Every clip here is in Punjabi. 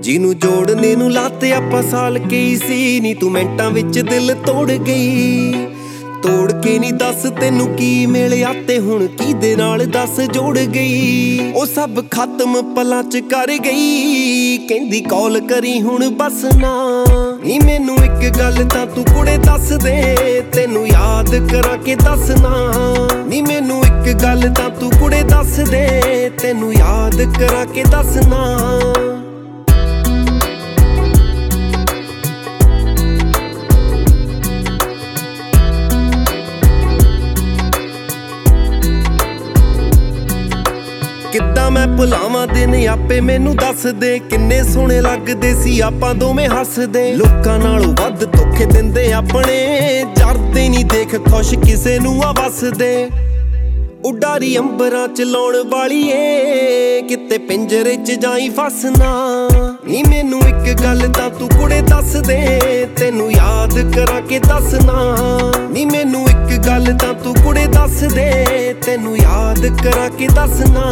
ਜਿਹਨੂੰ ਜੋੜਨੇ ਨੂੰ ਲਾਤੇ ਆਪਾਂ ਸਾਲ ਕਈ ਸੀ ਨੀ ਤੂੰ ਮਿੰਟਾਂ ਵਿੱਚ ਦਿਲ ਤੋੜ ਗਈ। ਤੋੜ ਕੇ ਨੀ ਦੱਸ ਤੈਨੂੰ ਕੀ ਮਿਲਿਆ ਤੇ ਹੁਣ ਕਿਹਦੇ ਨਾਲ ਦੱਸ ਜੋੜ ਗਈ। ਉਹ ਸਭ ਖਤਮ ਪਲਾਂ ਚ ਕਰ ਗਈ, ਕਹਿੰਦੀ ਕਾਲ ਕਰੀ ਹੁਣ ਬਸ ਨਾ। ਨੀ ਮੈਨੂੰ ਇੱਕ ਗੱਲ ਤਾਂ ਤੂੰ ਕੁੜੇ ਦੱਸ ਦੇ, ਤੈਨੂੰ ਯਾਦ ਕਰਾ ਕੇ ਦੱਸਣਾ। ਨੀ ਮੈਨੂੰ ਇੱਕ ਗੱਲ ਤਾਂ ਤੂੰ ਕੁੜੇ ਦੱਸ ਦੇ, ਤੈਨੂੰ ਯਾਦ ਕਰਾ ਕੇ ਦੱਸਣਾ। ਕਿੱਦਾਂ ਮੈਂ ਭੁਲਾਵਾਂ ਦਿਨ ਆਪੇ ਮੈਨੂੰ ਦੱਸ ਦੇ, ਕਿੰਨੇ ਸੋਹਣੇ ਲੱਗਦੇ ਸੀ ਆਪਾਂ ਦੋਵੇਂ ਹੱਸਦੇ। ਲੋਕਾਂ ਨਾਲੋਂ ਵੱਧ ਧੋਖੇ ਦਿੰਦੇ ਆਪਣੇ, ਜਰਦੇ ਨਹੀਂ ਦੇਖ ਖੁਸ਼ ਕਿਸੇ ਨੂੰ ਆ ਵਸਦੇ। ਉਡਾਰੀ ਅੰਬਰਾਂ ਚ ਲਾਉਣ ਵਾਲੀ ਏ, ਕਿਤੇ ਪਿੰਜਰੇ ਚ ਜਾਈ ਫਸਣਾ। ਨੀ ਮੈਨੂੰ ਇੱਕ ਗੱਲ ਤਾਂ ਤੂੰ ਕੁੜੇ ਦੱਸ ਦੇ, ਤੈਨੂੰ ਯਾਦ ਕਰਾ ਕੇ ਦੱਸਣਾ। ਨੀ ਮੈਨੂੰ ਇੱਕ ਗੱਲ ਤਾਂ ਤੂੰ ਕੁੜੇ ਦੱਸ ਦੇ, ਤੈਨੂੰ ਯਾਦ ਕਰਾ ਕੇ ਦੱਸਣਾ।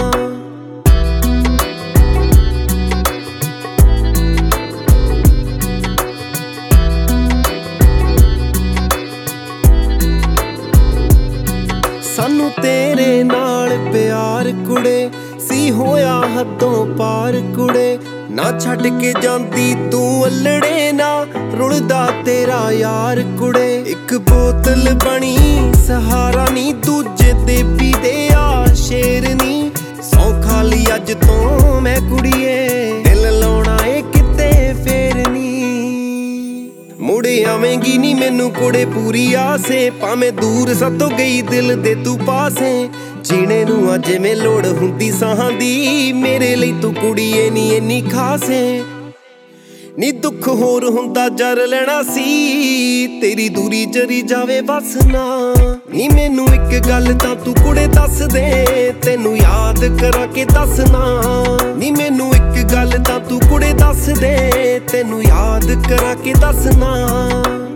ਸਾਨੂੰ ਤੇਰੇ ਨਾਲ ਪਿਆਰ ਕੁੜੇ ਸੀ ਹੋਇਆ ਹੱਦੋਂ ਪਾਰ ਕੁੜੇ। ਨਾ ਛੱਡ ਕੇ ਜਾਂਦੀ ਤੂੰ ਅਲੜੇ, ਨਾ ਰੁਲਦਾ ਤੇਰਾ ਯਾਰ ਕੁੜੇ। ਇੱਕ ਬੋਤਲ ਬਣੀ ਸਹਾਰਾ ਨੀ, ਦੂਜੇ ਦੇ ਪੀਦੇ ਆ ਸ਼ੇਰ ਨੀ। ਸੌਂ ਖਾ ਲਈ ਅੱਜ ਤੋਂ ਮੈਂ ਕੁੜੀਏ, ਦਿਲ ਲਾਉਣਾ ਏ ਕਿਤੇ ਫੇਰ ਨੀ। ਮੁੜ ਆਵੇਂਗੀ ਨੀ ਮੈਨੂੰ ਕੁੜੇ ਪੂਰੀ ਆਸੇ, ਭਾਵੇਂ ਦੂਰ ਸਾਤੋਂ ਗਈ ਦਿਲ ਦੇ ਤੂੰ ਪਾਸੇ। ਜੀਣੇ ਨੂੰ ਆ ਜਿਵੇਂ ਲੋੜ ਹੁੰਦੀ ਸਾਹਾਂ ਦੀ, ਮੇਰੇ ਲਈ ਤੂੰ ਕੁੜੀਏ ਨੀ ਇੰਨੀ ਖਾਸ ਏ। ਨੀ ਦੁੱਖ ਹੋਰ ਹੁੰਦਾ ਜਰ ਲੈਣਾ ਸੀ, ਤੇਰੀ ਦੂਰੀ ਜਰੀ ਜਾਵੇ ਬਸ ਨਾ। ਨੀ ਮੈਨੂੰ ਇੱਕ ਗੱਲ ਤਾਂ ਤੂੰ ਕੁੜੇ ਦੱਸ ਦੇ, ਤੈਨੂੰ ਯਾਦ ਕਰਾ ਕੇ ਦੱਸਣਾ। ਨੀ ਮੈਨੂੰ ਇੱਕ ਗੱਲ ਤਾਂ ਤੂੰ ਕੁੜੇ ਦੱਸ ਦੇ, ਤੈਨੂੰ ਯਾਦ ਕਰਾ ਕੇ ਦੱਸਣਾ।